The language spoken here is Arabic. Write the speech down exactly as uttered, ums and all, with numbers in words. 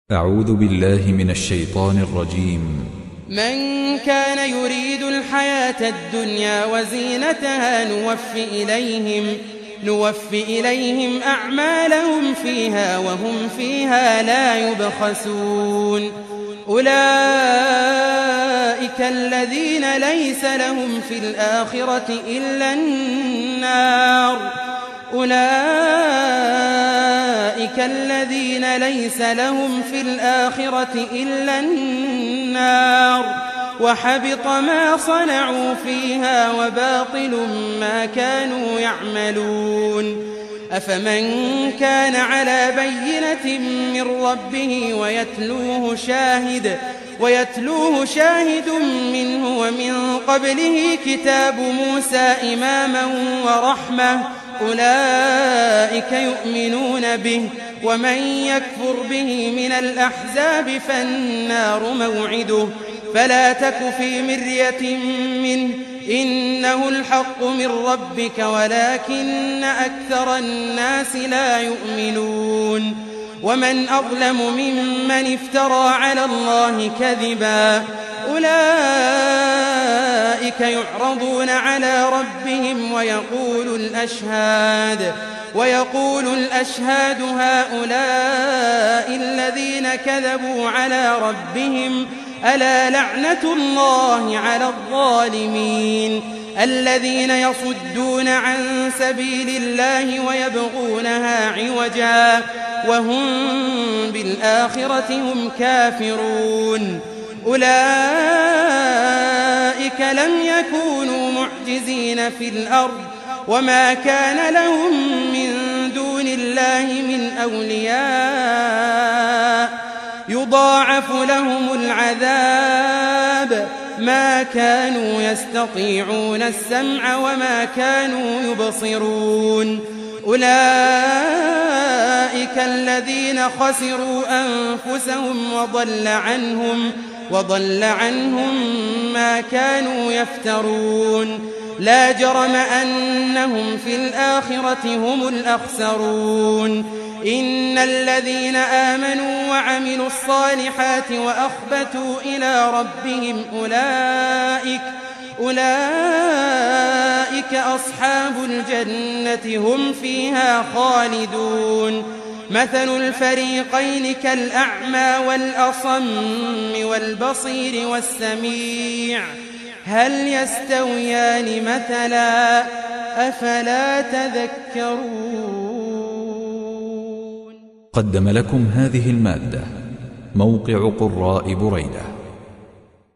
أعوذ بالله من الشيطان الرجيم. من كان يريد الحياة الدنيا وزينتها نوف إليهم, نوف إليهم أعمالهم فيها وهم فيها لا يبخسون. أولئك الذين ليس لهم في الآخرة إلا النار أولئك الذين ليس لهم في الآخرة إلا النار وحبط ما صنعوا فيها وباطل ما كانوا يعملون. أفمن كان على بينة من ربه ويتلوه شاهد ويتلوه شاهد منه ومن قبله كتاب موسى إماما ورحمة أولئك يؤمنون به ومن يكفر به من الأحزاب فالنار موعده فلا تك في مرية منه إنه الحق من ربك ولكن أكثر الناس لا يؤمنون. ومن أظلم ممن افترى على الله كذبا أولئك يعرضون على ربهم ويقول الأشهاد ويقول الأشهاد هؤلاء الذين كذبوا على ربهم ألا لعنة الله على الظالمين الذين يصدون عن سبيل الله ويبغونها عوجا وهم بالآخرة هم كافرون. أولئك لم يكونوا معجزين في الأرض وما كان لهم من دون الله من أولياء يضاعف لهم العذاب ما كانوا يستطيعون السمع وما كانوا يبصرون. أولئك الذين خسروا أنفسهم وضل عنهم وضل عنهم ما كانوا يفترون. لا جرم أنهم في الآخرة هم الأخسرون. إن الذين آمنوا وعملوا الصالحات وأخبتوا إلى ربهم أولئك أولئك أصحاب الجنة هم فيها خالدون. مثل الفريقين كالأعمى والأصم والبصير والسميع هل يستويان مثلا أفلا تذكرون. قدم لكم هذه المادة موقع قراء بريدة.